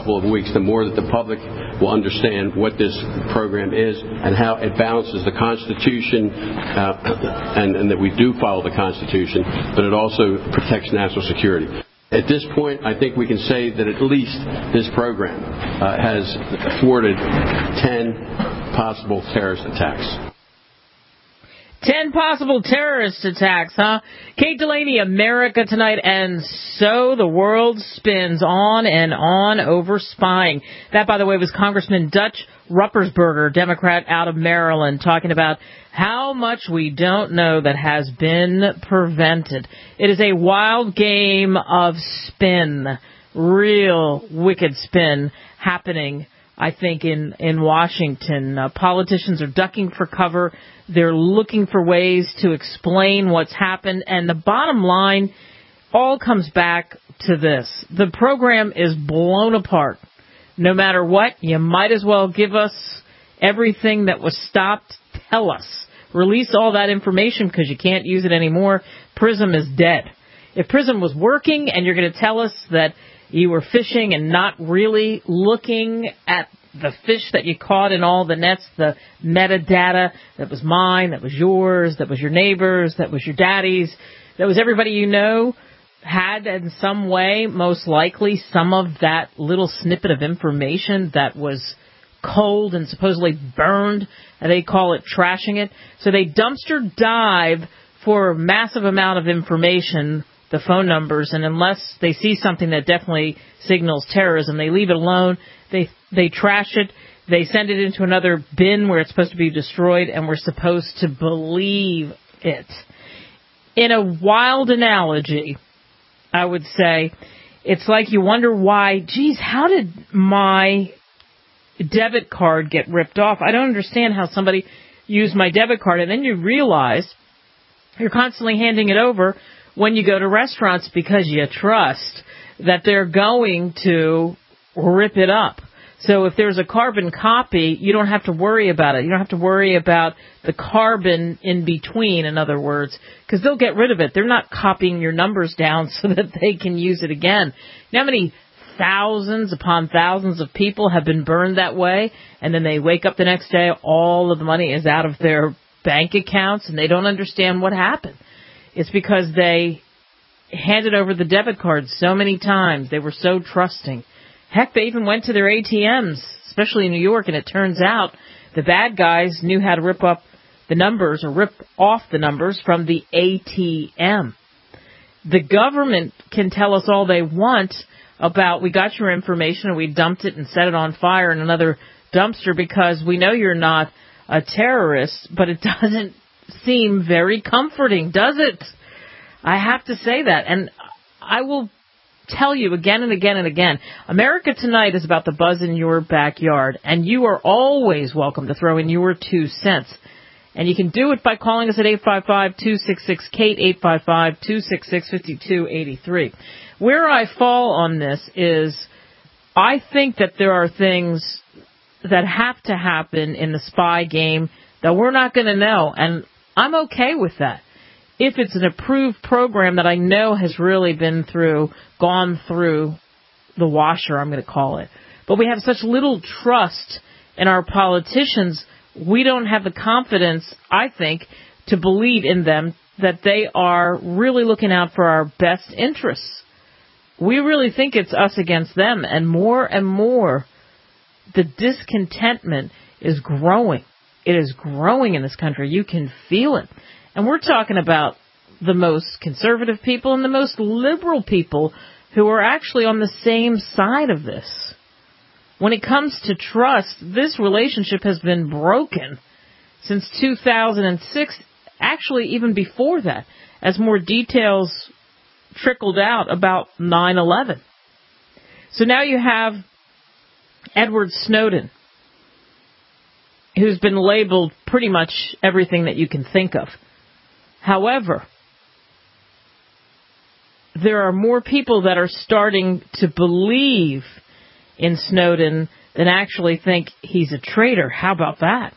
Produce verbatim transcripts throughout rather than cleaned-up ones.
couple of weeks, the more that the public will understand what this program is and how it balances the Constitution, uh, and, and that we do follow the Constitution, but it also protects national security. At this point, I think we can say that at least this program uh, has thwarted ten possible terrorist attacks. Ten possible terrorist attacks, huh? Kate Delaney, America Tonight, and so the world spins on and on over spying. That, by the way, was Congressman Dutch Ruppersberger, Democrat out of Maryland, talking about how much we don't know that has been prevented. It is a wild game of spin, real wicked spin happening, I think, in, in Washington. Uh, politicians are ducking for cover. They're looking for ways to explain what's happened. And the bottom line all comes back to this. The program is blown apart. No matter what, you might as well give us everything that was stopped. Tell us. Release all that information because you can't use it anymore. PRISM is dead. If PRISM was working and you're going to tell us that you were fishing and not really looking at the fish that you caught in all the nets, the metadata that was mine, that was yours, that was your neighbor's, that was your daddy's, that was everybody you know, had in some way, most likely, some of that little snippet of information that was cold and supposedly burned, and they call it trashing it. So they dumpster dive for a massive amount of information, the phone numbers, and unless they see something that definitely signals terrorism, they leave it alone. They they trash it. They send it into another bin where it's supposed to be destroyed, and we're supposed to believe it. In a wild analogy, I would say, it's like you wonder why, geez, how did my debit card get ripped off? I don't understand how somebody used my debit card, and then you realize you're constantly handing it over when you go to restaurants because you trust that they're going to rip it up. So if there's a carbon copy, you don't have to worry about it. You don't have to worry about the carbon in between, in other words, because they'll get rid of it. They're not copying your numbers down so that they can use it again. You know how many thousands upon thousands of people have been burned that way, and then they wake up the next day, all of the money is out of their bank accounts, and they don't understand what happened. It's because they handed over the debit card so many times. They were so trusting. Heck, they even went to their A T Ms, especially in New York, and it turns out the bad guys knew how to rip up the numbers or rip off the numbers from the A T M. The government can tell us all they want about, we got your information and we dumped it and set it on fire in another dumpster because we know you're not a terrorist, but it doesn't seem very comforting, does it? I have to say that, and I will tell you again and again and again, America Tonight is about the buzz in your backyard, and you are always welcome to throw in your two cents. And you can do it by calling us at eight five five, two six six, Kate, eight five five, two six six, five two eight three. Where I fall on this is I think that there are things that have to happen in the spy game that we're not going to know, and I'm okay with that. If it's an approved program that I know has really been through, gone through the washer, I'm going to call it. But we have such little trust in our politicians, we don't have the confidence, I think, to believe in them that they are really looking out for our best interests. We really think it's us against them, and more and more the discontentment is growing. It is growing in this country. You can feel it. And we're talking about the most conservative people and the most liberal people who are actually on the same side of this. When it comes to trust, this relationship has been broken since two thousand six, actually even before that, as more details trickled out about nine eleven. So now you have Edward Snowden, who's been labeled pretty much everything that you can think of. However, there are more people that are starting to believe in Snowden than actually think he's a traitor. How about that?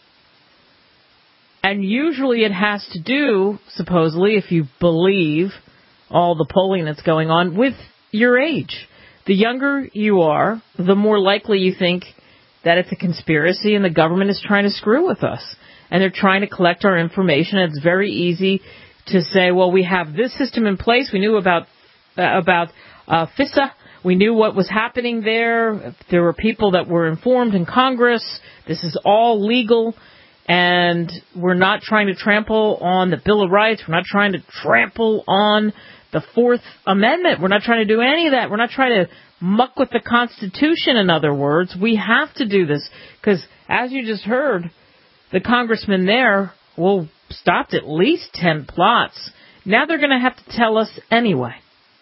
And usually it has to do, supposedly, if you believe all the polling that's going on, with your age. the younger you are, the more likely you think that it's a conspiracy and the government is trying to screw with us. And they're trying to collect our information. It's very easy to say, well, we have this system in place. We knew about uh, about uh, FISA. We knew what was happening there. There were people that were informed in Congress. This is all legal. And we're not trying to trample on the Bill of Rights. We're not trying to trample on the Fourth Amendment. We're not trying to do any of that. We're not trying to muck with the Constitution, in other words. We have to do this because, as you just heard, the congressman there, well, stopped at least ten plots. Now they're going to have to tell us anyway.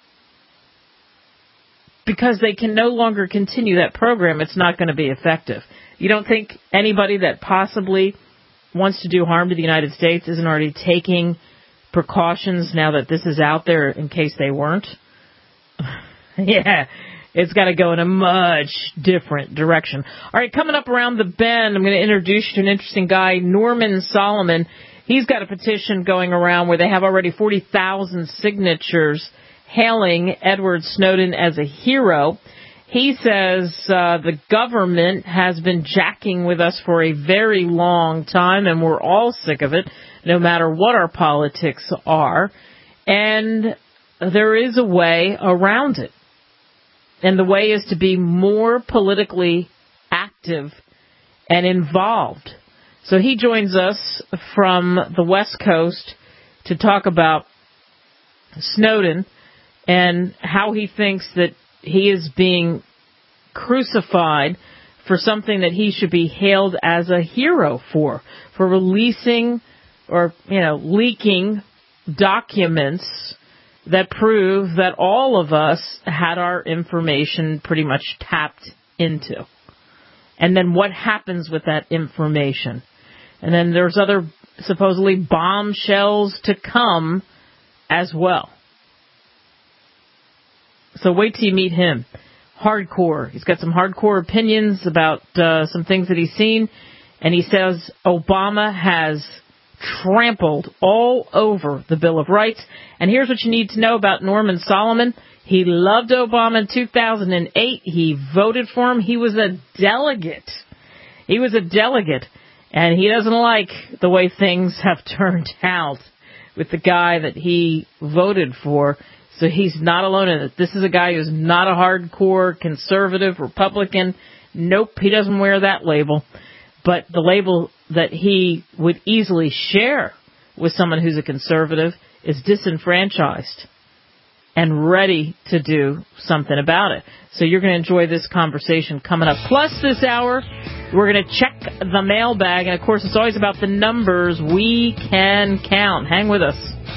Because they can no longer continue that program. It's not going to be effective. You don't think anybody that possibly wants to do harm to the United States isn't already taking precautions now that this is out there in case they weren't? Yeah, it's got to go in a much different direction. All right, coming up around the bend, I'm going to introduce you to an interesting guy, Norman Solomon. He's got a petition going around where they have already forty thousand signatures hailing Edward Snowden as a hero. He says uh, the government has been jacking with us for a very long time, and we're all sick of it, no matter what our politics are. And there is a way around it. And the way is to be more politically active and involved. So he joins us from the West Coast to talk about Snowden and how he thinks that he is being crucified for something that he should be hailed as a hero for, for releasing or, you know, leaking documents that prove that all of us had our information pretty much tapped into. And then what happens with that information? And then there's other supposedly bombshells to come as well. So wait till you meet him. Hardcore. He's got some hardcore opinions about uh, some things that he's seen. And he says Obama has trampled all over the Bill of Rights. And here's what you need to know about Norman Solomon. He loved Obama in two thousand eight. He voted for him. He was a delegate. He was a delegate. And he doesn't like the way things have turned out with the guy that he voted for. So he's not alone in it. This is a guy who's not a hardcore conservative Republican. Nope, he doesn't wear that label. But the label that he would easily share with someone who's a conservative is disenfranchised and ready to do something about it. So you're going to enjoy this conversation coming up. Plus this hour, we're going to check the mailbag. And, of course, it's always about the numbers we can count. Hang with us.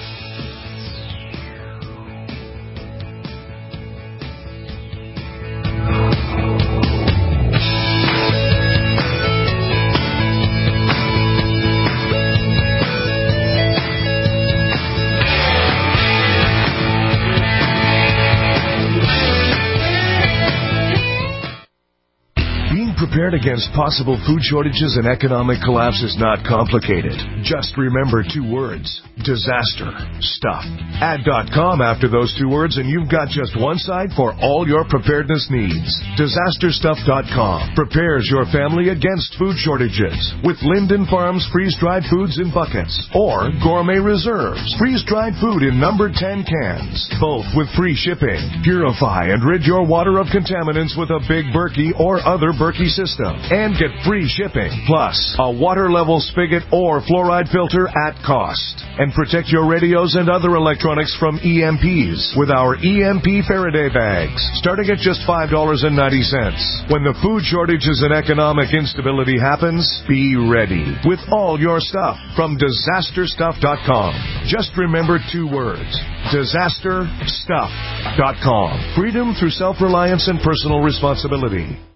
Prepared against possible food shortages and economic collapse is not complicated. Just remember two words: disaster stuff. Add .com after those two words and you've got just one site for all your preparedness needs. disaster stuff dot com prepares your family against food shortages with Linden Farms freeze-dried foods in buckets or Gourmet Reserves freeze-dried food in number ten cans, both with free shipping. Purify and rid your water of contaminants with a Big Berkey or other Berkey system and get free shipping, plus a water level spigot or fluoride filter at cost. And protect your radios and other electronics from E M Ps with our E M P Faraday bags, starting at just five dollars and ninety cents. When the food shortages and economic instability happens, be ready with all your stuff from disaster stuff dot com. Just remember two words: disaster stuff dot com. Freedom through self-reliance and personal responsibility.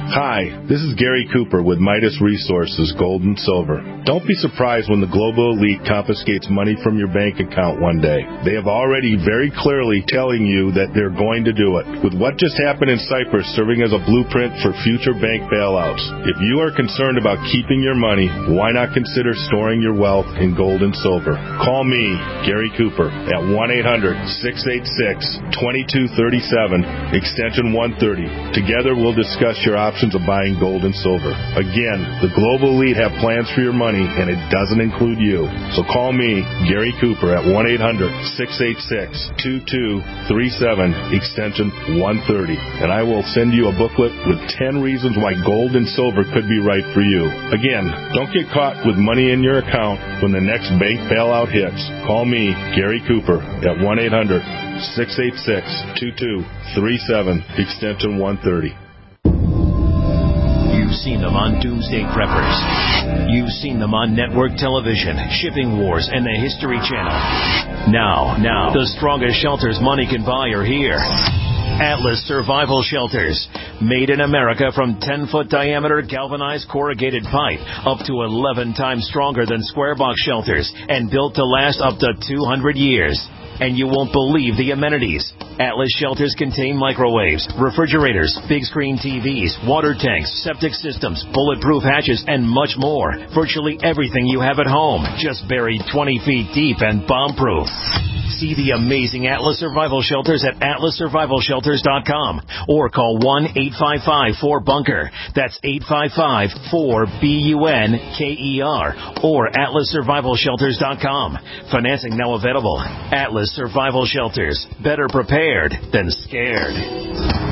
Hi, this is Gary Cooper with Midas Resources Gold and Silver. Don't be surprised when the global elite confiscates money from your bank account one day. They have already very clearly telling you that they're going to do it. With what just happened in Cyprus serving as a blueprint for future bank bailouts, if you are concerned about keeping your money, why not consider storing your wealth in gold and silver? Call me, Gary Cooper, at one eight hundred, six eight six, two two three seven, extension one thirty. Together we'll discuss your options of buying gold and silver. Again, the global elite have plans for your money, and it doesn't include you. So call me, Gary Cooper, at one eight hundred, six eight six, two two three seven, extension one thirty, and I will send you a booklet with ten reasons why gold and silver could be right for you. Again, don't get caught with money in your account when the next bank bailout hits. Call me, Gary Cooper, at one eight hundred, six eight six, two two three seven, extension one thirty. You've seen them on Doomsday Preppers. You've seen them on network television, Shipping Wars, and the History Channel. Now, now, the strongest shelters money can buy are here. Atlas Survival Shelters. Made in America from ten-foot diameter galvanized corrugated pipe, up to eleven times stronger than square box shelters, and built to last up to two hundred years. And you won't believe the amenities. Atlas shelters contain microwaves, refrigerators, big screen T Vs, water tanks, septic systems, bulletproof hatches, and much more. Virtually everything you have at home, just buried twenty feet deep and bomb-proof. See the amazing Atlas Survival Shelters at atlas survival shelters dot com or call one eight five five four bunker. That's eight five five four B U N K E R or atlas survival shelters dot com. Financing now available. Atlas Survival Shelters. Better prepared than scared.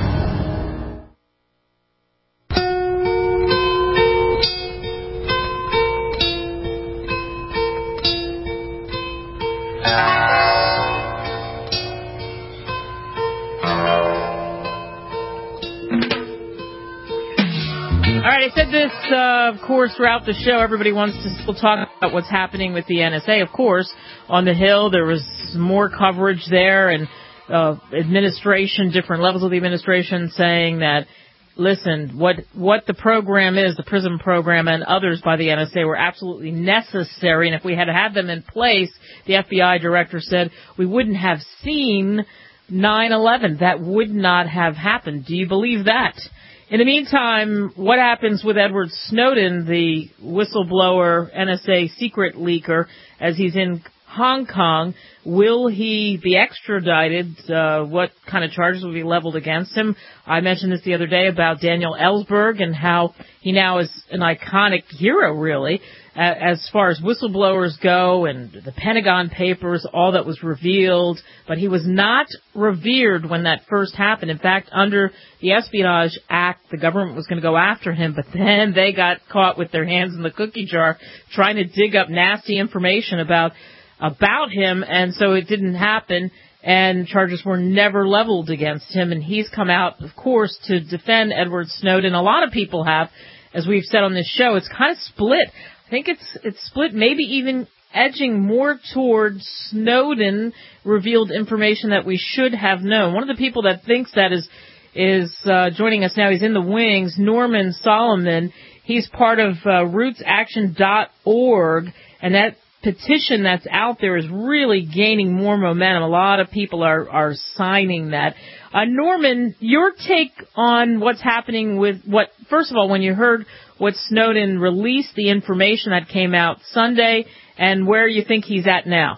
I said this, uh, of course, throughout the show. Everybody wants to still talk about what's happening with the N S A. Of course, on the Hill, there was more coverage there, and uh, administration, different levels of the administration saying that, listen, what what the program is, the PRISM program and others by the N S A were absolutely necessary, and if we had had them in place, the F B I director said, we wouldn't have seen nine eleven. That would not have happened. Do you believe that? In the meantime, what happens with Edward Snowden, the whistleblower N S A secret leaker, as he's in Hong Kong? Will he be extradited? Uh, what kind of charges will be leveled against him? I mentioned this the other day about Daniel Ellsberg and how he now is an iconic hero, really, as far as whistleblowers go, and the Pentagon Papers, all that was revealed. But he was not revered when that first happened. In fact, under the Espionage Act, the government was going to go after him, but then they got caught with their hands in the cookie jar trying to dig up nasty information about about him, and so it didn't happen, and charges were never leveled against him. And he's come out, of course, to defend Edward Snowden. A lot of people have, as we've said on this show. It's kind of split. I think it's it's split, maybe even edging more towards Snowden revealed information that we should have known. One of the people that thinks that is is uh, joining us now. He's in the wings, Norman Solomon. He's part of uh, roots action dot org, and that petition that's out there is really gaining more momentum. A lot of people are, are signing that. Uh, Norman, your take on what's happening with what, first of all, when you heard what Snowden released, the information that came out Sunday, and where you think he's at now?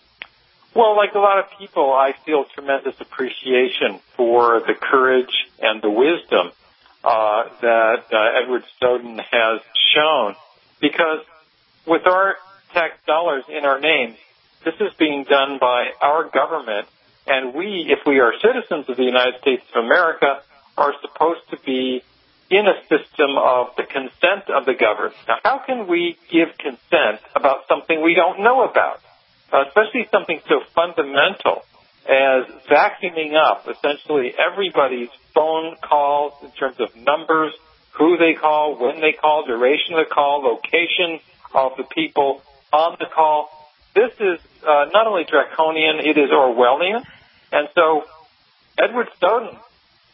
Well, like a lot of people, I feel tremendous appreciation for the courage and the wisdom uh, that uh, Edward Snowden has shown, because with our tax dollars in our names, this is being done by our government, and we, if we are citizens of the United States of America, are supposed to be in a system of the consent of the government. Now, how can we give consent about something we don't know about, uh, especially something so fundamental as vacuuming up essentially everybody's phone calls in terms of numbers, who they call, when they call, duration of the call, location of the people on the call? This is uh, not only draconian, it is Orwellian. And so Edward Snowden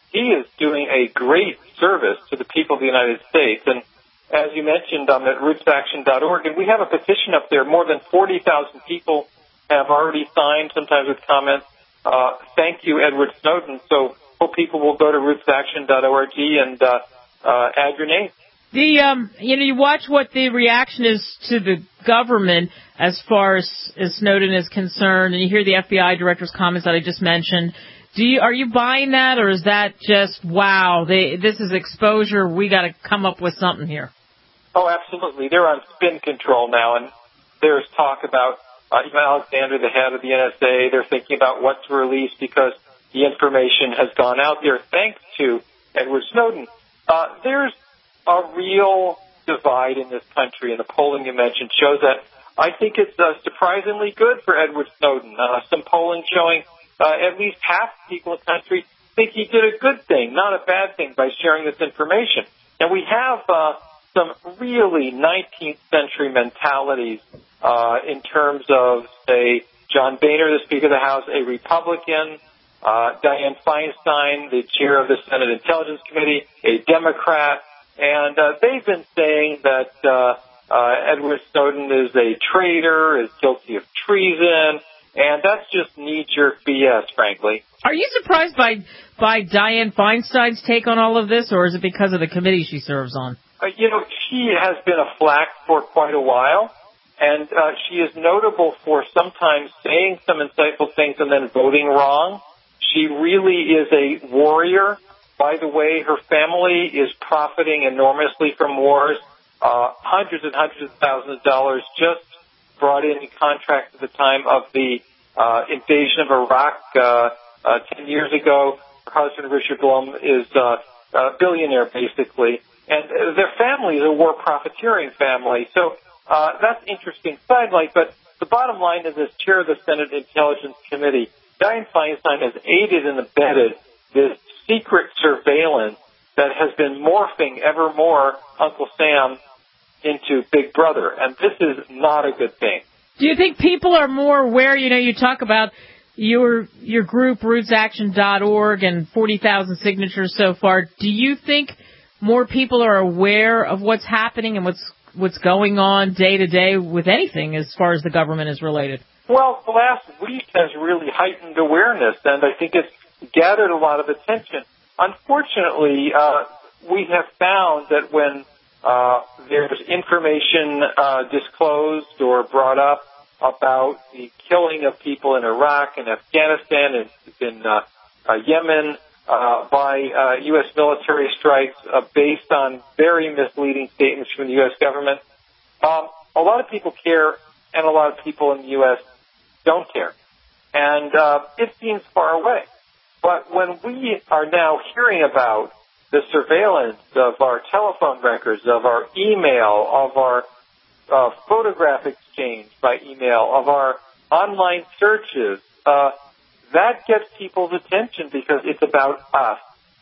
he is doing a great service to the people of the United States. And as you mentioned, I'm at roots action dot org, and we have a petition up there. More than forty thousand people have already signed, sometimes with comments, uh, thank you, Edward Snowden. So hope people will go to roots action dot org and uh, uh, add your name. The um, you know, you watch what the reaction is to the government as far as, as Snowden is concerned, and you hear the F B I director's comments that I just mentioned. Do you are you buying that, or is that just wow? They, this is exposure. We got to come up with something here. Oh, absolutely. They're on spin control now, and there's talk about uh, even Alexander, the head of the N S A. They're thinking about what to release because the information has gone out there thanks to Edward Snowden. Uh, there's a real divide in this country, and the polling you mentioned shows that. I think it's uh, surprisingly good for Edward Snowden. Uh, some polling showing uh, at least half the people in the country think he did a good thing, not a bad thing, by sharing this information. And we have uh, some really nineteenth century mentalities uh, in terms of, say, John Boehner, the Speaker of the House, a Republican, uh, Dianne Feinstein, the chair of the Senate Intelligence Committee, a Democrat. And uh, they've been saying that uh, uh, Edward Snowden is a traitor, is guilty of treason, and that's just knee-jerk B S, frankly. Are you surprised by by Dianne Feinstein's take on all of this, or is it because of the committee she serves on? Uh, you know, she has been a flack for quite a while, and uh, she is notable for sometimes saying some insightful things and then voting wrong. She really is a warrior. By the way, her family is profiting enormously from wars. Uh, hundreds and hundreds of thousands of dollars just brought in in contracts at the time of the uh, invasion of Iraq uh, uh, ten years ago. Her husband, Richard Blum, is uh, a billionaire, basically. And uh, their family is a war profiteering family. So uh, that's interesting sidelight. But the bottom line is, as chair of the Senate Intelligence Committee, Dianne Feinstein has aided and abetted this secret surveillance that has been morphing ever more Uncle Sam into Big Brother. And this is not a good thing. Do you think people are more aware? You know, you talk about your your group, roots action dot org, and forty thousand signatures so far. Do you think more people are aware of what's happening and what's what's going on day to day with anything as far as the government is related? Well, the last week has really heightened awareness, and I think it's gathered a lot of attention. Unfortunately, uh, we have found that when uh, there's information uh, disclosed or brought up about the killing of people in Iraq and Afghanistan and in uh, uh, Yemen uh, by uh, U S military strikes uh, based on very misleading statements from the U S government, um, a lot of people care, and a lot of people in the U S don't care. And uh, it seems far away. But when we are now hearing about the surveillance of our telephone records, of our email, of our uh, photograph exchange by email, of our online searches, uh, that gets people's attention because it's about us.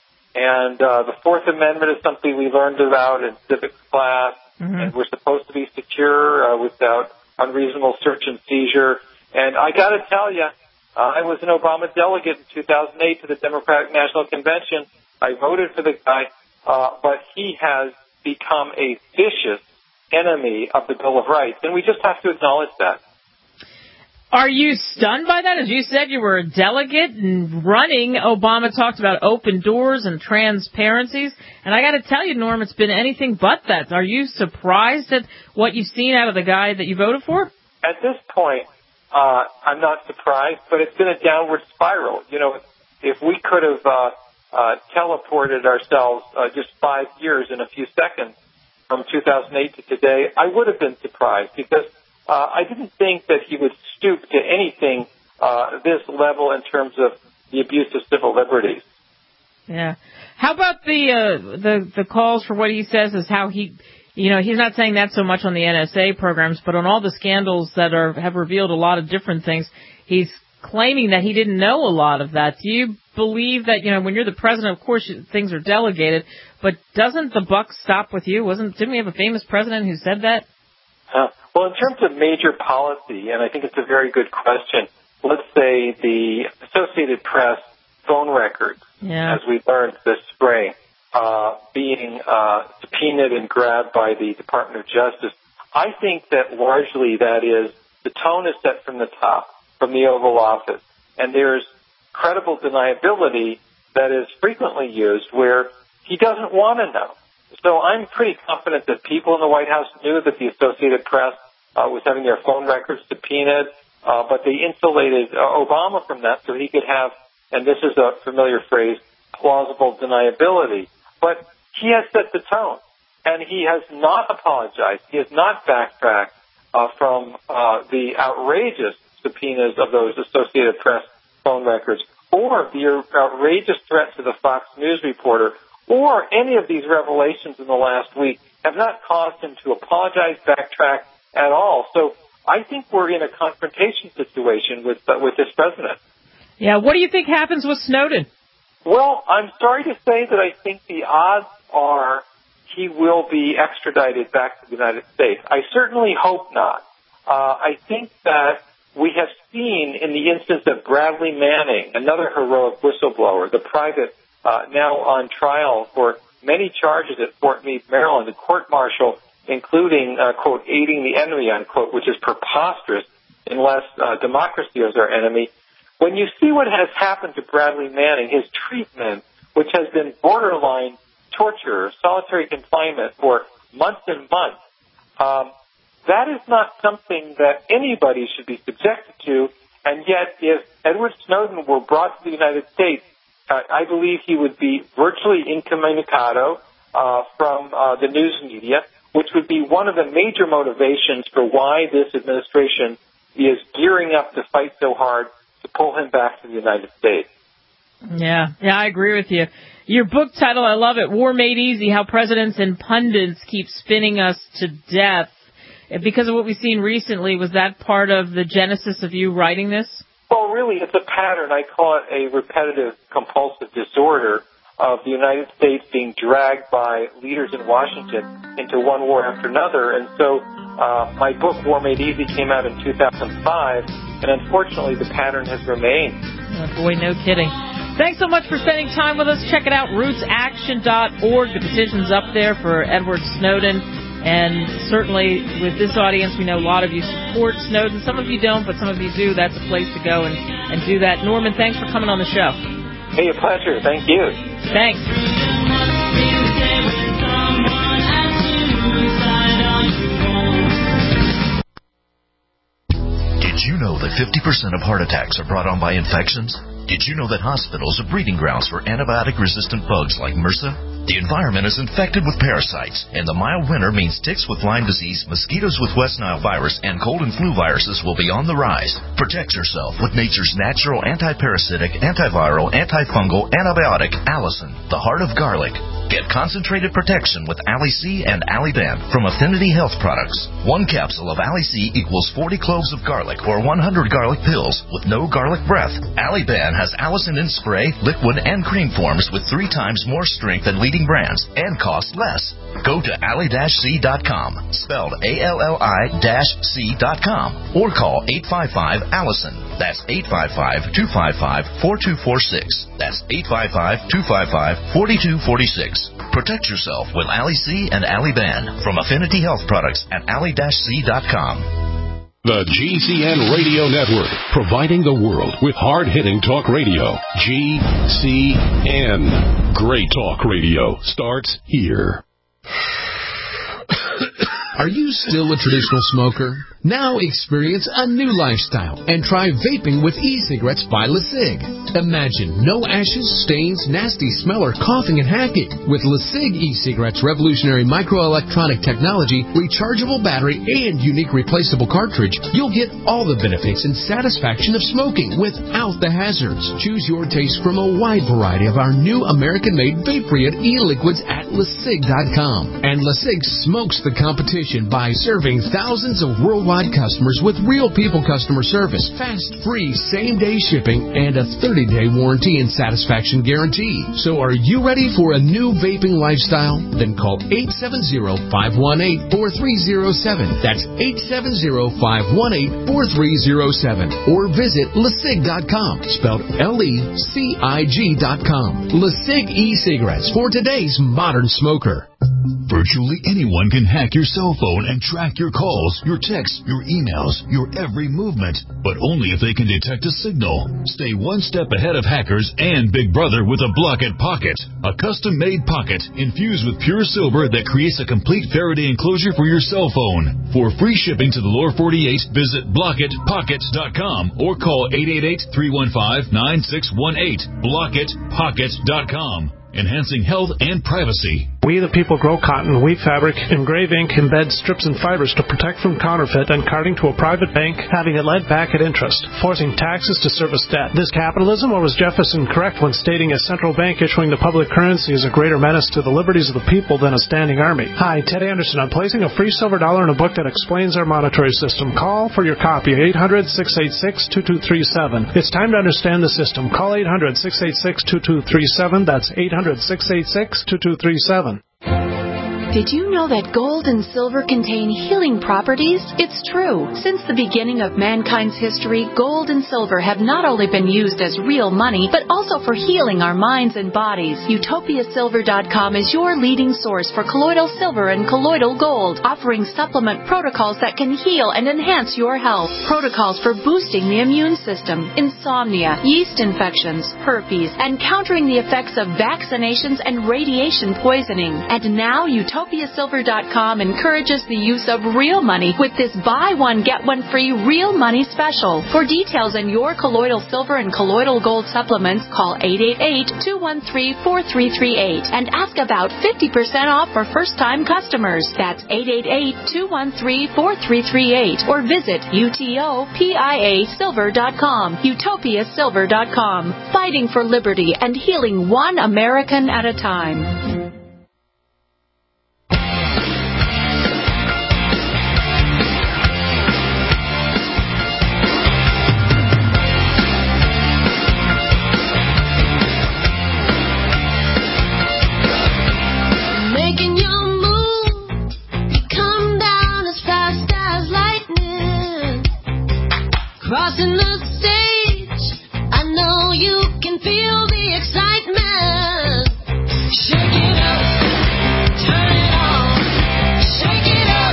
And uh, the Fourth Amendment is something we learned about in civics class, mm-hmm. and we're supposed to be secure uh, without unreasonable search and seizure. And I got to tell you, Uh, I was an Obama delegate in two thousand eight to the Democratic National Convention. I voted for the guy, uh, but he has become a vicious enemy of the Bill of Rights, and we just have to acknowledge that. Are you stunned by that? As you said, you were a delegate and running. Obama talked about open doors and transparencies, and I got to tell you, Norm, it's been anything but that. Are you surprised at what you've seen out of the guy that you voted for? At this point, Uh, I'm not surprised, but it's been a downward spiral. You know, if we could have uh, uh, teleported ourselves uh, just five years in a few seconds from two thousand eight to today, I would have been surprised because uh, I didn't think that he would stoop to anything uh, this level in terms of the abuse of civil liberties. Yeah. How about the uh, the the calls for what he says is how he... You know, he's not saying that so much on the N S A programs, but on all the scandals that are have revealed a lot of different things, he's claiming that he didn't know a lot of that. Do you believe that, you know, when you're the president, of course, things are delegated, but doesn't the buck stop with you? Wasn't Didn't we have a famous president who said that? Uh, well, in terms of major policy, and I think it's a very good question, let's say the Associated Press phone records, yeah. as we learned this spring, uh, being uh, subpoenaed and grabbed by the Department of Justice. I think that largely that is the tone is set from the top, from the Oval Office, and there's credible deniability that is frequently used where he doesn't want to know. So I'm pretty confident that people in the White House knew that the Associated Press uh, was having their phone records subpoenaed, uh, but they insulated uh, Obama from that so he could have, and this is a familiar phrase, plausible deniability. But he has set the tone, and he has not apologized. He has not backtracked uh, from uh, the outrageous subpoenas of those Associated Press phone records, or the outrageous threat to the Fox News reporter, or any of these revelations in the last week have not caused him to apologize, backtrack at all. So I think we're in a confrontation situation with uh, with this president. Yeah, what do you think happens with Snowden? Well, I'm sorry to say that I think the odds are he will be extradited back to the United States. I certainly hope not. Uh, I think that we have seen in the instance of Bradley Manning, another heroic whistleblower, the private uh, now on trial for many charges at Fort Meade, Maryland, the court-martial, including, uh, quote, aiding the enemy, unquote, which is preposterous unless uh, democracy is our enemy. When you see what has happened to Bradley Manning, his treatment, which has been borderline torture, solitary confinement for months and months, um, that is not something that anybody should be subjected to. And yet, if Edward Snowden were brought to the United States, uh, I believe he would be virtually incommunicado uh, from uh, the news media, which would be one of the major motivations for why this administration is gearing up to fight so hard to pull him back to the United States. Yeah, yeah, I agree with you. Your book title, I love it, War Made Easy, How Presidents and Pundits Keep Spinning Us to Death. Because of what we've seen recently, was that part of the genesis of you writing this? Well, really, it's a pattern. I call it a repetitive compulsive disorder of the United States being dragged by leaders in Washington into one war after another. And so uh, my book, War Made Easy, came out in two thousand five, and unfortunately the pattern has remained. Oh, boy, no kidding. Thanks so much for spending time with us. Check it out, roots action dot org. The petition's up there for Edward Snowden. And certainly with this audience, we know a lot of you support Snowden. Some of you don't, but some of you do. That's a place to go and, and do that. Norman, thanks for coming on the show. Hey, a pleasure. Thank you. Thanks. Did you know that fifty percent of heart attacks are brought on by infections? Did you know that hospitals are breeding grounds for antibiotic-resistant bugs like MRSA? The environment is infected with parasites, and the mild winter means ticks with Lyme disease, mosquitoes with West Nile virus, and cold and flu viruses will be on the rise. Protect yourself with nature's natural anti-parasitic, antiviral, antifungal antibiotic, Allison, the heart of garlic. Get concentrated protection with Ali-C and Ali-Ban from Affinity Health Products. One capsule of Ali-C equals forty cloves of garlic or one hundred garlic pills with no garlic breath. Ali-Ban has Allison in spray, liquid, and cream forms with three times more strength than leading brands and cost less. Go to Ali C dot com, spelled A L L I C dot com, or call eight five five, Allison. That's eight five five, two five five, four two four six. That's eight five five, two five five, four two four six. Protect yourself with Ali-C and Ali-Ban from Affinity Health Products at Ali C dot com. The G C N Radio Network, providing the world with hard-hitting talk radio. G C N. Great talk radio starts here. Are you still a traditional smoker? Now experience a new lifestyle and try vaping with e-cigarettes by LeSig. Imagine no ashes, stains, nasty smell, or coughing and hacking. With LeSig e-cigarettes' revolutionary microelectronic technology, rechargeable battery, and unique replaceable cartridge, you'll get all the benefits and satisfaction of smoking without the hazards. Choose your taste from a wide variety of our new American-made vape-free e-liquids at LeSig dot com. And LeSig smokes the competition. competition by serving thousands of worldwide customers with real people customer service, fast, free, same-day shipping, and a thirty-day warranty and satisfaction guarantee. So are you ready for a new vaping lifestyle? Then call eight seven zero, five one eight, four three zero seven. That's eight seven zero, five one eight, four three zero seven. Or visit lecig dot com, spelled L E C I G dot com. LeCig e-cigarettes for today's modern smoker. Virtually anyone can hack your cell phone and track your calls, your texts, your emails, your every movement, but only if they can detect a signal. Stay one step ahead of hackers and Big Brother with a Blockit Pocket, a custom-made pocket infused with pure silver that creates a complete Faraday enclosure for your cell phone. For free shipping to the lower forty-eight, visit blockit pockets dot com or call eight eight eight, three one five, nine six one eight. blockit pockets dot com. Enhancing health and privacy. We the people grow cotton, weave fabric, engrave ink, embed strips and fibers to protect from counterfeit and carting to a private bank, having it led back at interest, forcing taxes to service debt. This capitalism, or was Jefferson correct when stating a central bank issuing the public currency is a greater menace to the liberties of the people than a standing army? Hi, Ted Anderson. I'm placing a free silver dollar in a book that explains our monetary system. Call for your copy, eight hundred, six eight six, two two three seven. It's time to understand the system. Call eight hundred, six eight six, two two three seven. That's eight hundred, six eight six, two two three seven. Did you know that gold and silver contain healing properties? It's true. Since the beginning of mankind's history, gold and silver have not only been used as real money, but also for healing our minds and bodies. Utopia Silver dot com is your leading source for colloidal silver and colloidal gold, offering supplement protocols that can heal and enhance your health. Protocols for boosting the immune system, insomnia, yeast infections, herpes, and countering the effects of vaccinations and radiation poisoning. And now Utopia Utopia Silver dot com encourages the use of real money with this buy one, get one free real money special. For details on your colloidal silver and colloidal gold supplements, call eight eight eight, two one three, four three three eight and ask about fifty percent off for first-time customers. That's eight eight eight, two one three, four three three eight or visit Utopia Silver dot com. Utopia Silver dot com. Fighting for liberty and healing one American at a time. Crossing the stage, I know you can feel the excitement. Shake it up, turn it on, shake it up.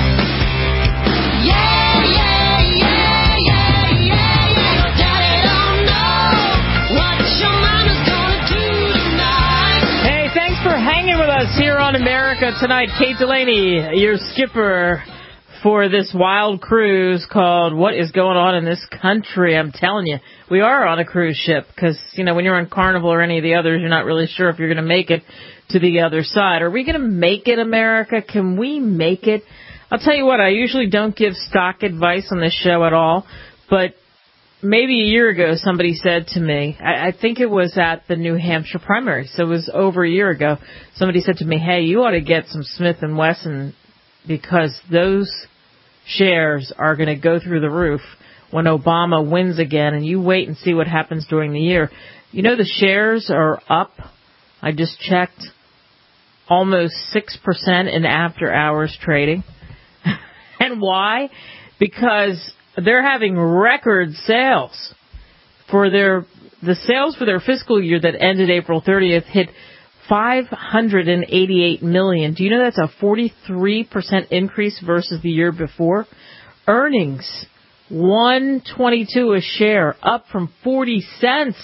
Yeah, yeah, yeah, yeah, yeah, yeah. Your daddy don't know what your mama's gonna do tonight. Hey, thanks for hanging with us here on America Tonight. Kate Delaney, your skipper for this wild cruise called What is Going On in This Country. I'm telling you, we are on a cruise ship because, you know, when you're on Carnival or any of the others, you're not really sure if you're going to make it to the other side. Are we going to make it, America? Can we make it? I'll tell you what, I usually don't give stock advice on this show at all, but maybe a year ago somebody said to me, I, I think it was at the New Hampshire primary, so it was over a year ago, somebody said to me, hey, you ought to get some Smith and Wesson because those shares are going to go through the roof when Obama wins again, and you wait and see what happens during the year. You know, the shares are up, I just checked, almost six percent in after-hours trading. And why? Because they're having record sales. For their the sales for their fiscal year that ended April thirtieth hit five hundred eighty-eight million dollars. Do you know that's a forty-three percent increase versus the year before? Earnings, one twenty-two a share, up from forty cents.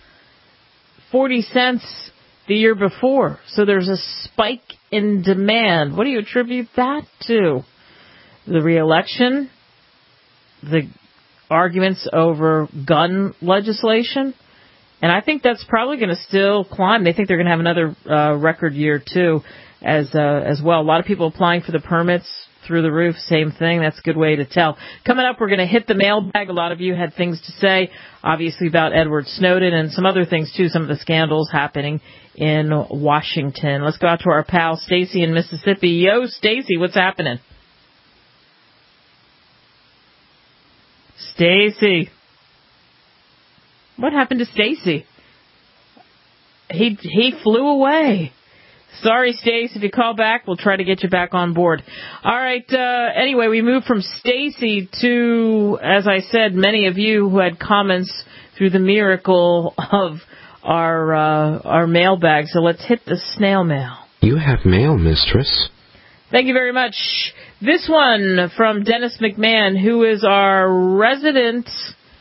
forty cents the year before. So there's a spike in demand. What do you attribute that to? The re-election? The arguments over gun legislation? And I think that's probably going to still climb. They think they're going to have another uh, record year, too, as uh, as well. A lot of people applying for the permits through the roof. Same thing. That's a good way to tell. Coming up, we're going to hit the mailbag. A lot of you had things to say, obviously, about Edward Snowden and some other things, too, some of the scandals happening in Washington. Let's go out to our pal Stacy in Mississippi. Yo, Stacy, what's happening? Stacy. What happened to Stacy? He he flew away. Sorry, Stace. If you call back, we'll try to get you back on board. All right. Uh, anyway, we moved from Stacy to, as I said, many of you who had comments through the miracle of our uh, our mailbag. So let's hit the snail mail. You have mail, mistress. Thank you very much. This one from Dennis McMahon, who is our resident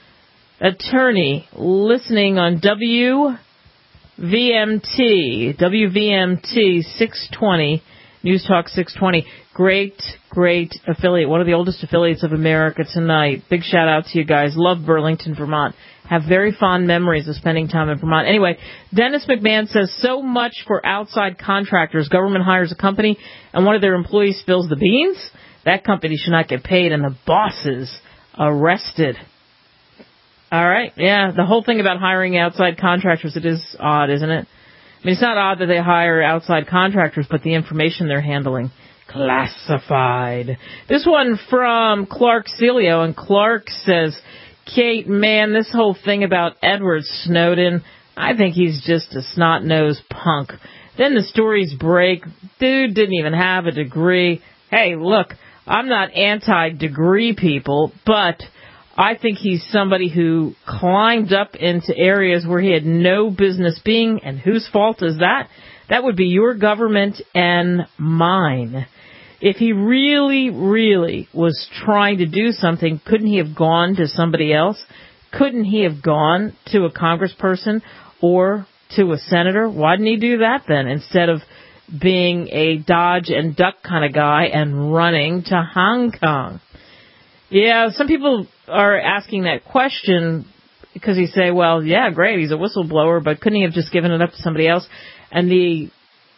attorney listening on W V M T, W V M T six twenty, News Talk six twenty. Great, great affiliate, one of the oldest affiliates of America Tonight. Big shout out to you guys. Love Burlington, Vermont. Have very fond memories of spending time in Vermont. Anyway, Dennis McMahon says, so much for outside contractors. Government hires a company and one of their employees spills the beans? That company should not get paid and the bosses arrested. All right. Yeah, the whole thing about hiring outside contractors, it is odd, isn't it? I mean, it's not odd that they hire outside contractors, but the information they're handling, classified. This one from Clark Celio, and Clark says, Kate, man, this whole thing about Edward Snowden, I think he's just a snot-nosed punk. Then the stories break. Dude didn't even have a degree. Hey, look, I'm not anti-degree people, but I think he's somebody who climbed up into areas where he had no business being, and whose fault is that? That would be your government and mine. If he really, really was trying to do something, couldn't he have gone to somebody else? Couldn't he have gone to a congressperson or to a senator? Why didn't he do that then, instead of being a dodge and duck kind of guy and running to Hong Kong? Yeah, some people are asking that question because you say, well, yeah, great, he's a whistleblower, but couldn't he have just given it up to somebody else? And the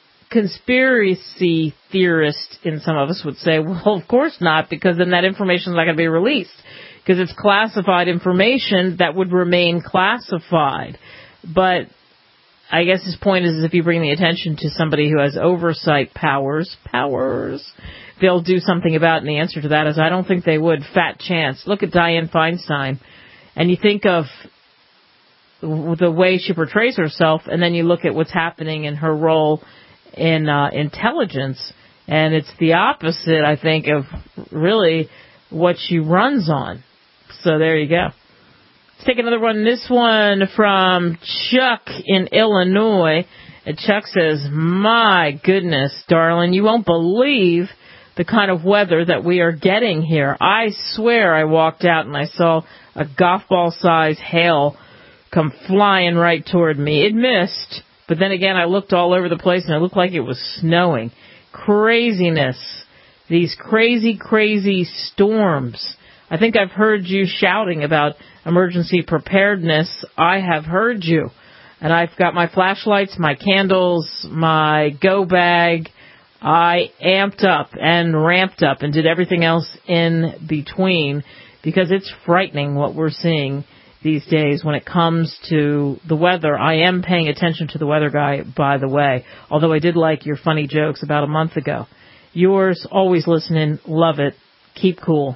conspiracy theorist in some of us would say, well, of course not, because then that information is not going to be released, because it's classified information that would remain classified. But I guess his point is, if you bring the attention to somebody who has oversight powers, powers, they'll do something about it. And the answer to that is, I don't think they would. Fat chance. Look at Dianne Feinstein, and you think of the way she portrays herself, and then you look at what's happening in her role in uh, intelligence, and it's the opposite, I think, of really what she runs on. So there you go. Let's take another one. This one from Chuck in Illinois. And Chuck says, my goodness, darling, you won't believe the kind of weather that we are getting here. I swear I walked out and I saw a golf ball size hail come flying right toward me. It missed, but then again, I looked all over the place and it looked like it was snowing. Craziness. These crazy, crazy storms. I think I've heard you shouting about emergency preparedness. I have heard you. And I've got my flashlights, my candles, my go bag. I amped up and ramped up and did everything else in between, because it's frightening what we're seeing these days when it comes to the weather. I am paying attention to the weather guy, by the way, although I did like your funny jokes about a month ago. Yours, always listening, love it. Keep cool.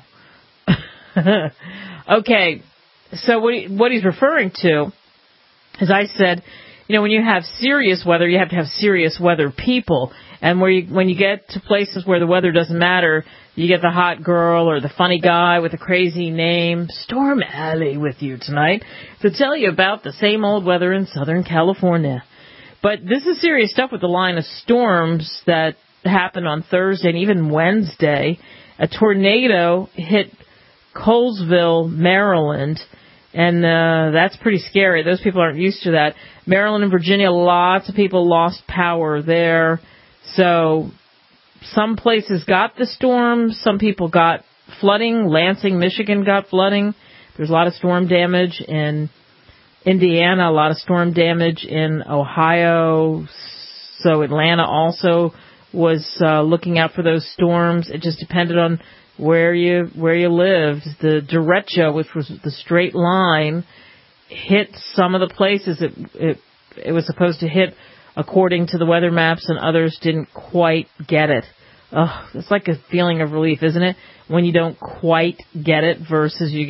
Okay, so what, he, what he's referring to, as I said, you know, when you have serious weather, you have to have serious weather people. And where you, when you get to places where the weather doesn't matter, you get the hot girl or the funny guy with a crazy name. Storm Alley with you tonight to tell you about the same old weather in Southern California. But this is serious stuff with the line of storms that happened on Thursday and even Wednesday. A tornado hit Colesville, Maryland, and uh, that's pretty scary. Those people aren't used to that. Maryland and Virginia, lots of people lost power there. So some places got the storm. Some people got flooding. Lansing, Michigan got flooding. There's a lot of storm damage in Indiana, a lot of storm damage in Ohio. So Atlanta also was uh, looking out for those storms. It just depended on where you where you lived. The derecho, which was the straight line, hit some of the places it it, it was supposed to hit according to the weather maps, and others didn't quite get it. Ugh, it's like a feeling of relief, isn't it? When you don't quite get it versus you get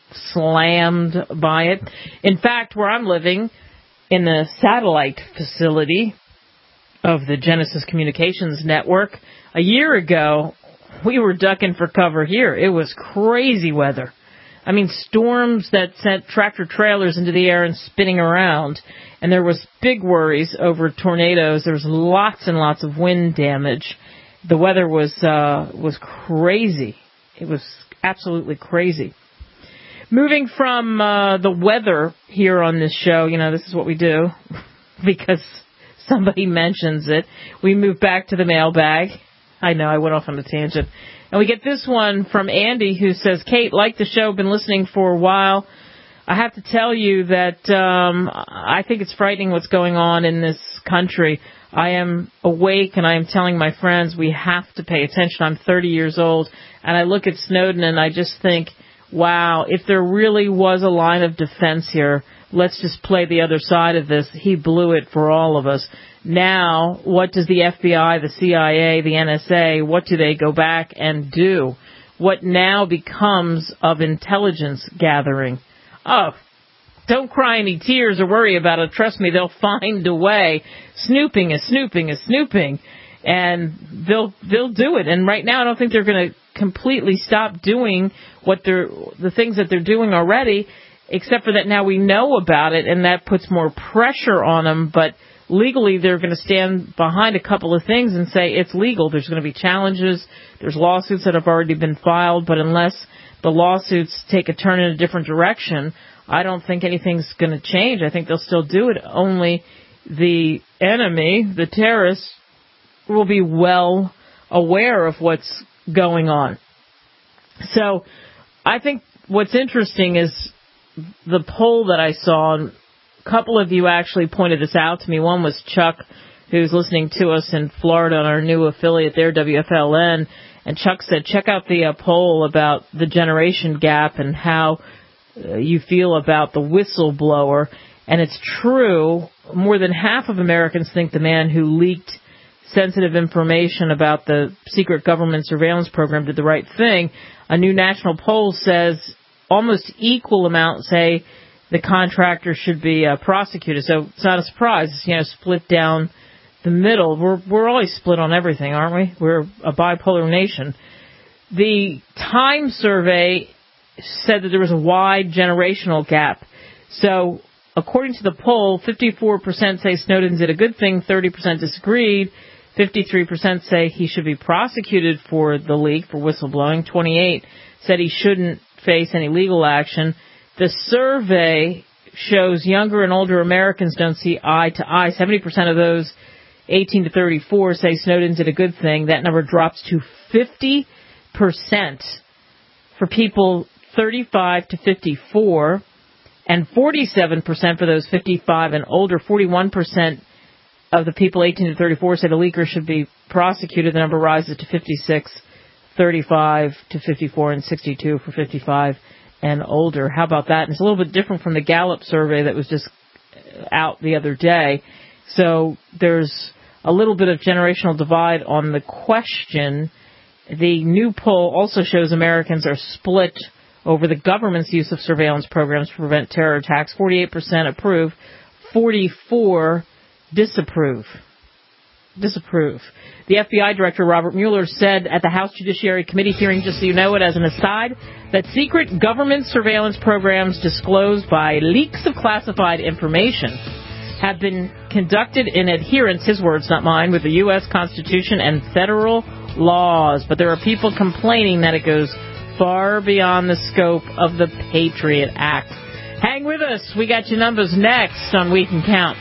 slammed by it. In fact, where I'm living, in the satellite facility of the Genesis Communications Network, a year ago, we were ducking for cover here. It was crazy weather. I mean, storms that sent tractor trailers into the air and spinning around. And there was big worries over tornadoes. There was lots and lots of wind damage. The weather was uh, was crazy. It was absolutely crazy. Moving from uh, the weather here on this show, you know, this is what we do because somebody mentions it. We move back to the mailbag. I know, I went off on a tangent. And we get this one from Andy who says, Kate, like the show, been listening for a while. I have to tell you that um, I think it's frightening what's going on in this country. I am awake and I am telling my friends we have to pay attention. I'm thirty years old and I look at Snowden and I just think, wow, if there really was a line of defense here, let's just play the other side of this. He blew it for all of us. Now, what does the F B I, the C I A, the N S A, what do they go back and do? What now becomes of intelligence gathering? Oh, don't cry any tears or worry about it. Trust me, they'll find a way. Snooping is snooping is snooping, and they'll they'll do it. And right now, I don't think they're going to completely stop doing what they're the things that they're doing already, except for that now we know about it, and that puts more pressure on them. But legally, they're going to stand behind a couple of things and say it's legal. There's going to be challenges. There's lawsuits that have already been filed, but unless the lawsuits take a turn in a different direction, I don't think anything's going to change. I think they'll still do it. Only the enemy, the terrorists, will be well aware of what's going on. So I think what's interesting is the poll that I saw, and a couple of you actually pointed this out to me. One was Chuck, who's listening to us in Florida on our new affiliate there, W F L N, and Chuck said, check out the uh, poll about the generation gap and how uh, you feel about the whistleblower. And it's true, more than half of Americans think the man who leaked sensitive information about the secret government surveillance program did the right thing. A new national poll says almost equal amount say the contractor should be uh, prosecuted. So it's not a surprise. It's, you know, split down the middle. We're we're always split on everything, aren't we? We're a bipolar nation. The Time survey said that there was a wide generational gap. So according to the poll, fifty-four percent say Snowden did a good thing, thirty percent disagreed, fifty-three percent say he should be prosecuted for the leak, for whistleblowing, twenty-eight said he shouldn't face any legal action. The survey shows younger and older Americans don't see eye to eye. seventy percent of those eighteen to thirty-four say Snowden did a good thing. That number drops to fifty percent for people thirty-five to fifty-four, and forty-seven percent for those fifty-five and older. forty-one percent of the people eighteen to thirty-four say the leaker should be prosecuted. The number rises to fifty-six, thirty-five to fifty-four, and sixty-two for fifty-five and older. How about that? And it's a little bit different from the Gallup survey that was just out the other day. So there's a little bit of generational divide on the question. The new poll also shows Americans are split over the government's use of surveillance programs to prevent terror attacks. forty-eight percent approve, forty-four disapprove. Disapprove. The F B I Director Robert Mueller said at the House Judiciary Committee hearing, just so you know it as an aside, that secret government surveillance programs disclosed by leaks of classified information have been conducted in adherence, his words, not mine, with the U S Constitution and federal laws. But there are people complaining that it goes far beyond the scope of the Patriot Act. Hang with us. We got your numbers next on We Can Count.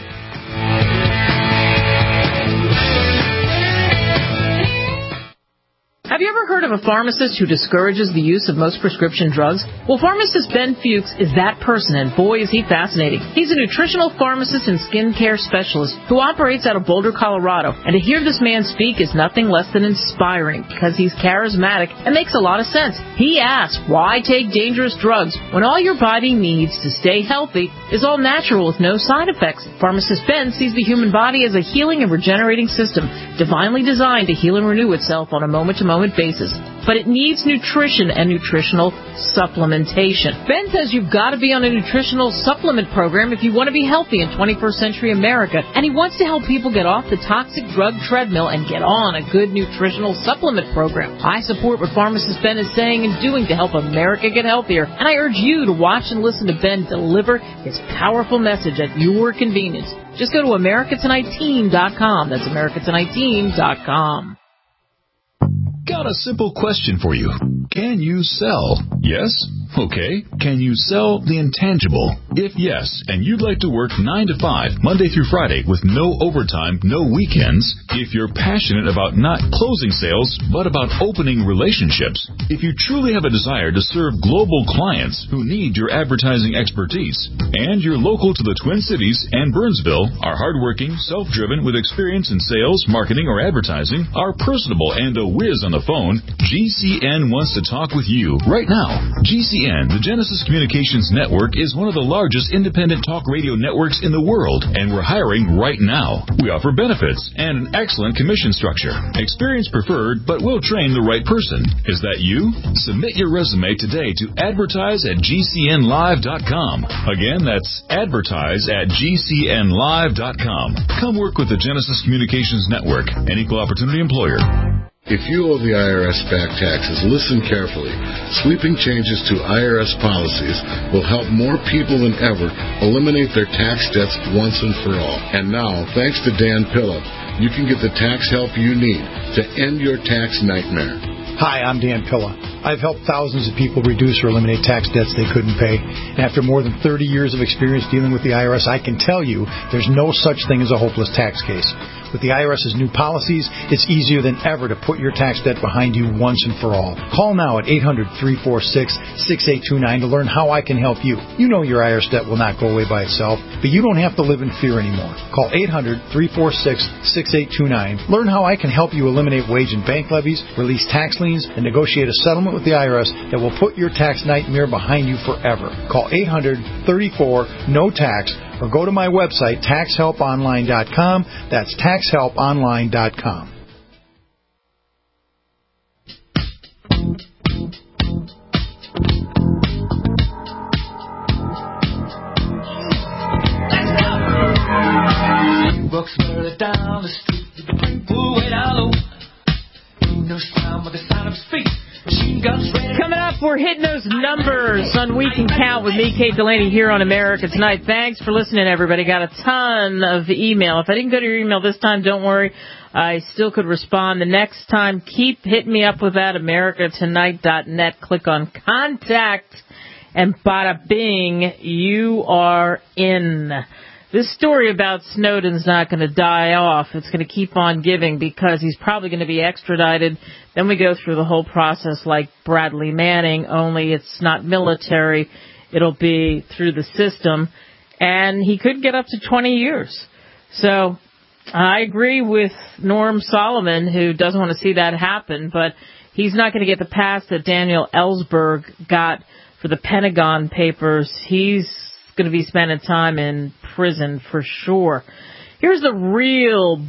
Have you ever heard of a pharmacist who discourages the use of most prescription drugs? Well, pharmacist Ben Fuchs is that person, and boy, is he fascinating. He's a nutritional pharmacist and skincare specialist who operates out of Boulder, Colorado. And to hear this man speak is nothing less than inspiring because he's charismatic and makes a lot of sense. He asks, why take dangerous drugs when all your body needs to stay healthy is all natural with no side effects? Pharmacist Ben sees the human body as a healing and regenerating system, divinely designed to heal and renew itself on a moment-to-moment basis. but it needs nutrition and nutritional supplementation. Ben says you've got to be on a nutritional supplement program if you want to be healthy in twenty-first century America, and he wants to help people get off the toxic drug treadmill and get on a good nutritional supplement program. I support what pharmacist Ben is saying and doing to help America get healthier, and I urge you to watch and listen to Ben deliver his powerful message at your convenience. Just go to America Tonight Team dot com. That's America Tonight Team dot com. Got a simple question for you. Can you sell? Yes? Okay. Can you sell the intangible? If yes, and you'd like to work nine to five, Monday through Friday, with no overtime, no weekends, if you're passionate about not closing sales, but about opening relationships, if you truly have a desire to serve global clients who need your advertising expertise, and you're local to the Twin Cities and Burnsville, are hardworking, self-driven, with experience in sales, marketing, or advertising, are personable and a whiz on the phone, G C N wants to talk with you right now. G C N, the Genesis Communications Network, is one of the largest independent talk radio networks in the world, and we're hiring right now. We offer benefits and an excellent commission structure. Experience preferred, but we'll train the right person. Is that you? Submit your resume today to advertise at G C N live dot com. Again, that's advertise at G C N live dot com. Come work with the Genesis Communications Network, an equal opportunity employer. If you owe the I R S back taxes, listen carefully. Sweeping changes to I R S policies will help more people than ever eliminate their tax debts once and for all. And now, thanks to Dan Pilla, you can get the tax help you need to end your tax nightmare. Hi, I'm Dan Pilla. I've helped thousands of people reduce or eliminate tax debts they couldn't pay. And after more than thirty years of experience dealing with the I R S, I can tell you there's no such thing as a hopeless tax case. With the I R S's new policies, it's easier than ever to put your tax debt behind you once and for all. Call now at eight hundred, three four six, six eight two nine to learn how I can help you. You know your I R S debt will not go away by itself, but you don't have to live in fear anymore. Call eight hundred, three four six, six eight two nine. Learn how I can help you eliminate wage and bank levies, release tax liens, and negotiate a settlement with the I R S that will put your tax nightmare behind you forever. Call eight hundred, thirty-four, no tax or go to my website, tax help online dot com. That's tax help online dot com. Walks further down the street with the big pool way down low. Ain't no sound but the sound of his feet. Machine guns ready. Coming up, we're hitting those numbers on We Can Count with me, Kate Delaney, here on America Tonight. Thanks for listening, everybody. Got a ton of email. If I didn't go to your email this time, don't worry. I still could respond. The next time, keep hitting me up with that, america tonight dot net. Click on Contact, and bada bing, you are in. This story about Snowden's not going to die off. It's going to keep on giving because he's probably going to be extradited. Then we go through the whole process like Bradley Manning, only it's not military. It'll be through the system. And he could get up to twenty years. So I agree with Norm Solomon, who doesn't want to see that happen, but he's not going to get the pass that Daniel Ellsberg got for the Pentagon Papers. He's going to be spending time in prison for sure. Here's the real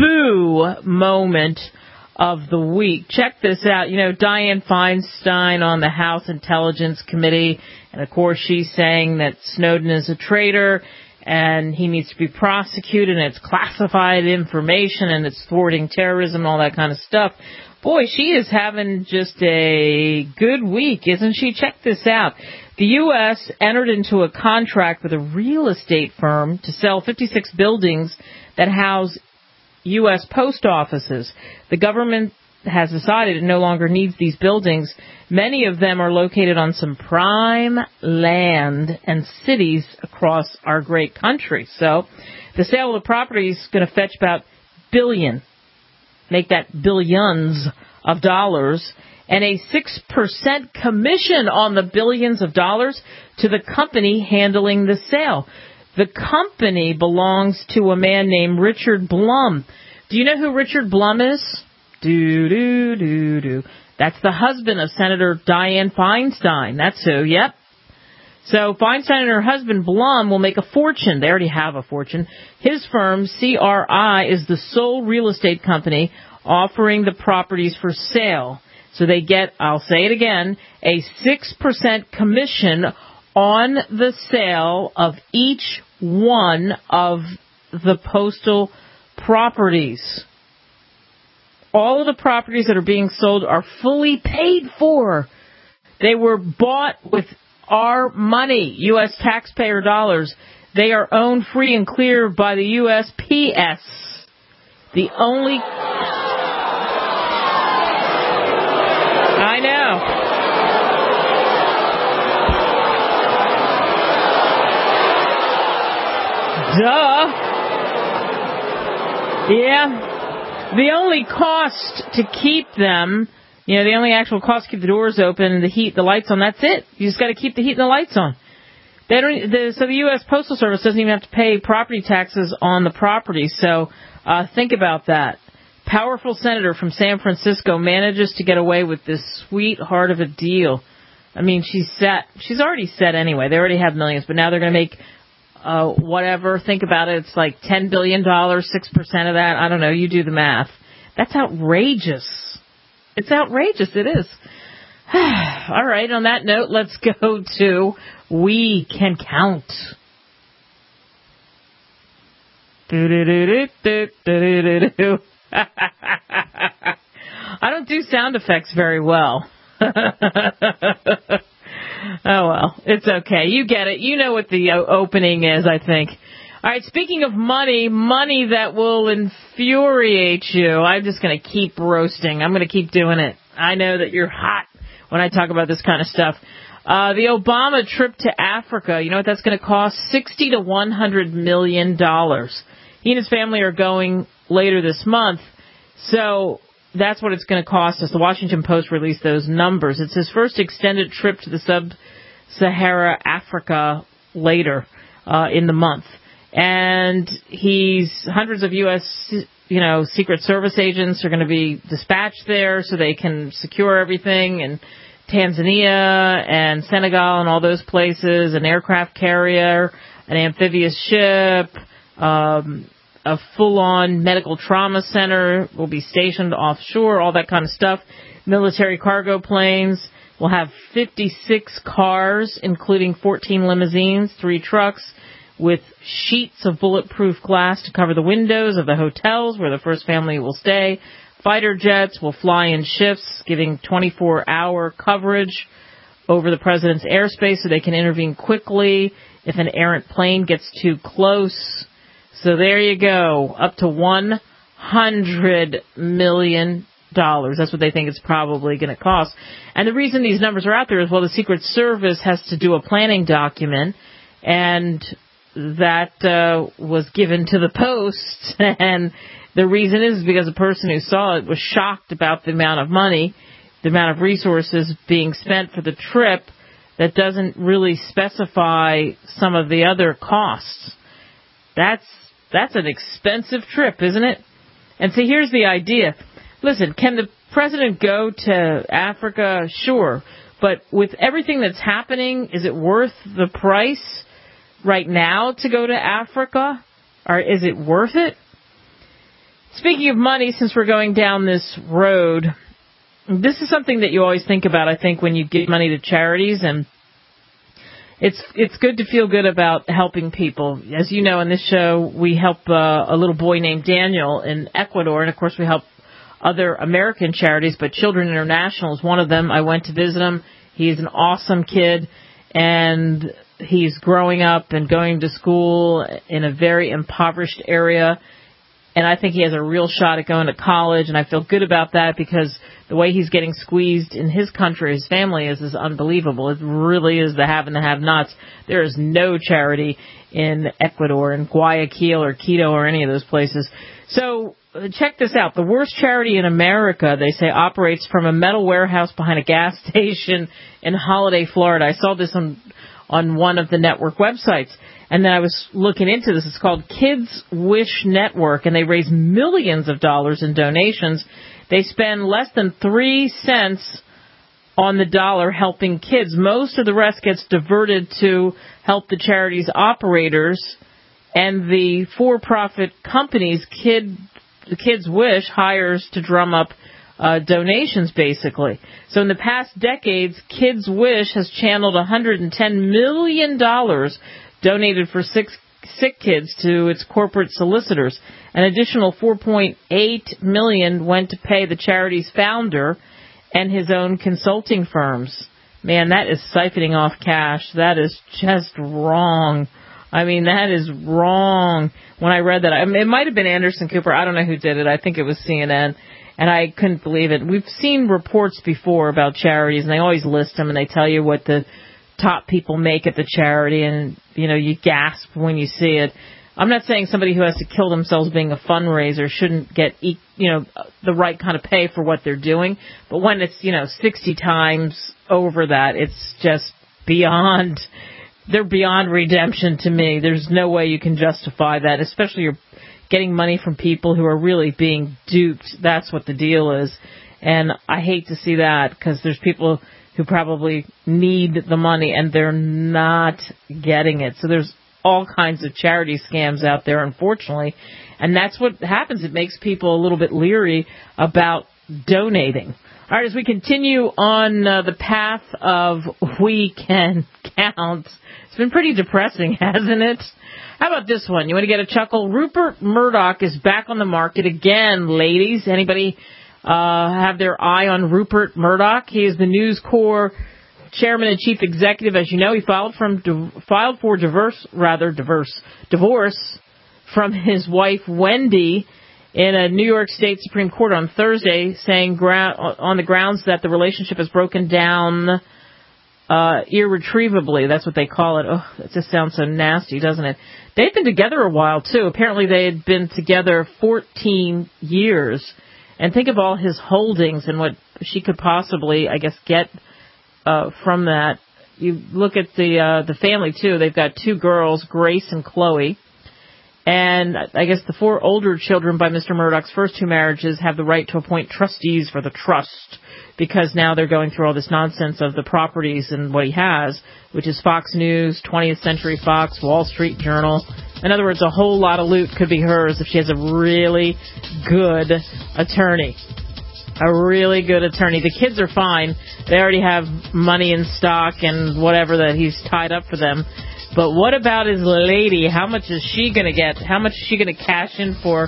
boo moment of the week. Check this out. You know, Dianne Feinstein on the House Intelligence Committee, and of course she's saying that Snowden is a traitor and he needs to be prosecuted and it's classified information and it's thwarting terrorism and all that kind of stuff. Boy, she is having just a good week, isn't she? Check this out. The U S entered into a contract with a real estate firm to sell fifty-six buildings that house U S post offices. The government has decided it no longer needs these buildings. Many of them are located on some prime land and cities across our great country. So the sale of the property is going to fetch about billion, make that billions of dollars, and a six percent commission on the billions of dollars to the company handling the sale. The company belongs to a man named Richard Blum. Do you know who Richard Blum is? Do, do, do, do. That's the husband of Senator Dianne Feinstein. That's who, yep. So Feinstein and her husband Blum will make a fortune. They already have a fortune. His firm, C R I, is the sole real estate company offering the properties for sale. So they get, I'll say it again, a six percent commission on the sale of each one of the postal properties. All of the properties that are being sold are fully paid for. They were bought with our money, U S taxpayer dollars. They are owned free and clear by the U S P S. The only... I know. Duh. Yeah. The only cost to keep them, you know, the only actual cost to keep the doors open, the heat, the lights on, that's it. You just got to keep the heat and the lights on. They don't. The, so the U S Postal Service doesn't even have to pay property taxes on the property. So uh, think about that. Powerful senator from San Francisco manages to get away with this sweetheart of a deal. I mean, she's set. She's already set anyway. They already have millions, but now they're going to make uh, whatever. Think about it. It's like ten billion dollars, six percent of that. I don't know. You do the math. That's outrageous. It's outrageous. It is. All right. On that note, let's go to We Can Count. Do-do-do-do-do-do-do-do. I don't do sound effects very well. Oh, well, it's okay. You get it. You know what the opening is, I think. All right, speaking of money, money that will infuriate you, I'm just going to keep roasting. I'm going to keep doing it. I know that you're hot when I talk about this kind of stuff. Uh, the Obama trip to Africa, you know what that's going to cost? sixty to one hundred million dollars. He and his family are going later this month, so that's what it's going to cost us. The Washington Post released those numbers. It's his first extended trip to the sub-Sahara Africa later uh, in the month. And he's hundreds of U S, you know, Secret Service agents are going to be dispatched there so they can secure everything. And Tanzania and Senegal and all those places, an aircraft carrier, an amphibious ship, um, a full-on medical trauma center will be stationed offshore, all that kind of stuff. Military cargo planes will have fifty-six cars, including fourteen limousines, three trucks, with sheets of bulletproof glass to cover the windows of the hotels where the first family will stay. Fighter jets will fly in shifts, giving twenty-four hour coverage over the president's airspace so they can intervene quickly if an errant plane gets too close. So there you go, up to one hundred million dollars. That's what they think it's probably going to cost. And the reason these numbers are out there is, well, the Secret Service has to do a planning document, and that uh, was given to the Post, and the reason is because the person who saw it was shocked about the amount of money, the amount of resources being spent for the trip that doesn't really specify some of the other costs. That's that's an expensive trip, isn't it? And see, here's the idea. Listen, can the president go to Africa? Sure. But with everything that's happening, is it worth the price right now to go to Africa? Or is it worth it? Speaking of money, since we're going down this road, this is something that you always think about, I think, when you give money to charities, and it's it's good to feel good about helping people. As you know, in this show, we help uh, a little boy named Daniel in Ecuador, and of course we help other American charities, but Children International is one of them. I went to visit him. He's an awesome kid, and he's growing up and going to school in a very impoverished area. And I think he has a real shot at going to college, and I feel good about that because the way he's getting squeezed in his country, his family, is, is unbelievable. It really is the have and the have-nots. There is no charity in Ecuador, in Guayaquil or Quito or any of those places. So check this out. The worst charity in America, they say, operates from a metal warehouse behind a gas station in Holiday, Florida. I saw this on on one of the network websites. And then I was looking into this. It's called Kids Wish Network, and they raise millions of dollars in donations. They spend less than three cents on the dollar helping kids. Most of the rest gets diverted to help the charity's operators, and the for-profit companies Kid Kids Wish hires to drum up uh, donations, basically. So in the past decades, Kids Wish has channeled one hundred ten million dollars donated for sick, sick kids to its corporate solicitors. An additional four point eight million dollars went to pay the charity's founder and his own consulting firms. Man, that is siphoning off cash. That is just wrong. I mean, that is wrong. When I read that, I mean, it might have been Anderson Cooper. I don't know who did it. I think it was C N N. And I couldn't believe it. We've seen reports before about charities, and they always list them, and they tell you what the top people make at the charity, and, you know, you gasp when you see it. I'm not saying somebody who has to kill themselves being a fundraiser shouldn't get, you know, the right kind of pay for what they're doing. But when it's, you know, sixty times over that, it's just beyond, they're beyond redemption to me. There's no way you can justify that, especially you're getting money from people who are really being duped. That's what the deal is. And I hate to see that because there's people who probably need the money and they're not getting it. So there's all kinds of charity scams out there, unfortunately. And that's what happens. It makes people a little bit leery about donating. All right, as we continue on uh, the path of We Can Count, it's been pretty depressing, hasn't it? How about this one? You want to get a chuckle? Rupert Murdoch is back on the market again, ladies. Anybody uh, have their eye on Rupert Murdoch? He is the News Corp chairman and chief executive. As you know, he filed from filed for divorce, rather diverse divorce from his wife Wendy in a New York State Supreme Court on Thursday, saying gra- on the grounds that the relationship has broken down Uh, irretrievably. That's what they call it. Oh, that just sounds so nasty, doesn't it? They've been together a while, too. Apparently they had been together fourteen years. And think of all his holdings and what she could possibly, I guess, get uh, from that. You look at the uh, the family, too. They've got two girls, Grace and Chloe. And I guess the four older children by Mister Murdoch's first two marriages have the right to appoint trustees for the trust, because now they're going through all this nonsense of the properties and what he has, which is Fox News, twentieth Century Fox, Wall Street Journal. In other words, a whole lot of loot could be hers if she has a really good attorney. A really good attorney. The kids are fine. They already have money in stock and whatever that he's tied up for them. But what about his lady? How much is she going to get? How much is she going to cash in for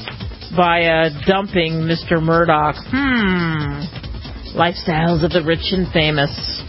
by uh, dumping Mister Murdoch? Hmm. Lifestyles of the rich and famous.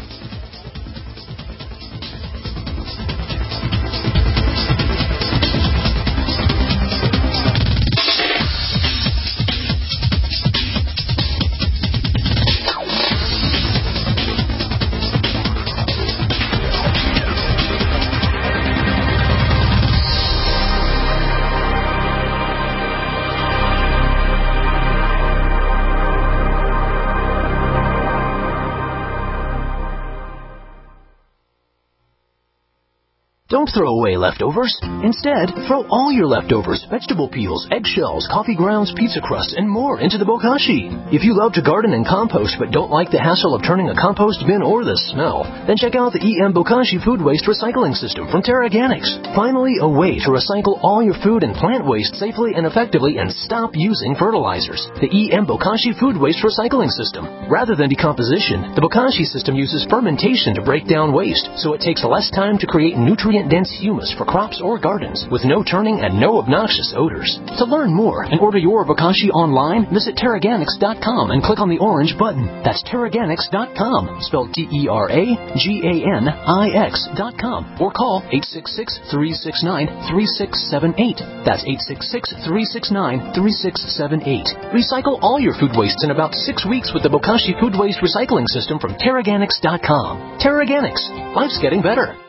Don't throw away leftovers. Instead, throw all your leftovers, vegetable peels, eggshells, coffee grounds, pizza crust, and more into the bokashi. If you love to garden and compost but don't like the hassle of turning a compost bin or the smell, then check out the E M Bokashi Food Waste Recycling System from Terraganics. Finally, a way to recycle all your food and plant waste safely and effectively and stop using fertilizers. The E M Bokashi Food Waste Recycling System. Rather than decomposition, the Bokashi system uses fermentation to break down waste, so it takes less time to create nutrient dense humus for crops or gardens with no turning and no obnoxious odors. To learn more and order your bokashi online, visit Terraganics dot com and click on the orange button. That's Terraganics dot com, spelled T E R A G A N I X dot com, or call eight six six, three six nine, three six seven eight. That's eight six six, three six nine, three six seven eight. Recycle all your food wastes in about six weeks with the Bokashi Food Waste Recycling System from Terraganics dot com. Terraganics. Life's getting better.